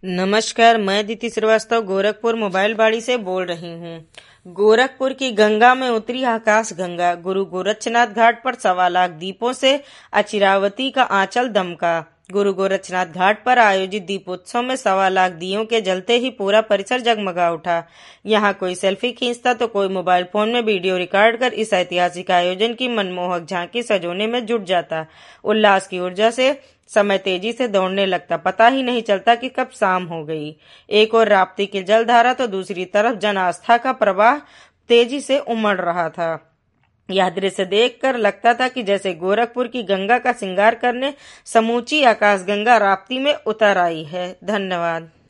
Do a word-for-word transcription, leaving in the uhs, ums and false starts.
नमस्कार, मैं दीति श्रीवास्तव गोरखपुर मोबाइल बाड़ी से बोल रही हूँ। गोरखपुर की गंगा में उतरी आकाश गंगा। गुरु गोरक्षनाथ घाट पर सवा लाख दीपों से अचिरावती का आंचल दमका। गुरु गोरक्षनाथ घाट पर आयोजित दीपोत्सव में सवा लाख दियों के जलते ही पूरा परिसर जगमगा उठा। यहाँ कोई सेल्फी खींचता तो कोई मोबाइल फोन में वीडियो रिकॉर्ड कर इस ऐतिहासिक आयोजन की मनमोहक झांकी सजोने में जुट जाता। उल्लास की ऊर्जा से समय तेजी से दौड़ने लगता, पता ही नहीं चलता कि कब शाम हो गई। एक और राप्ती की जलधारा तो दूसरी तरफ जन आस्था का प्रवाह तेजी से उमड़ रहा था। यह दृश्य देखकर लगता था कि जैसे गोरखपुर की गंगा का श्रृंगार करने समूची आकाशगंगा राप्ती में उतर आई है। धन्यवाद।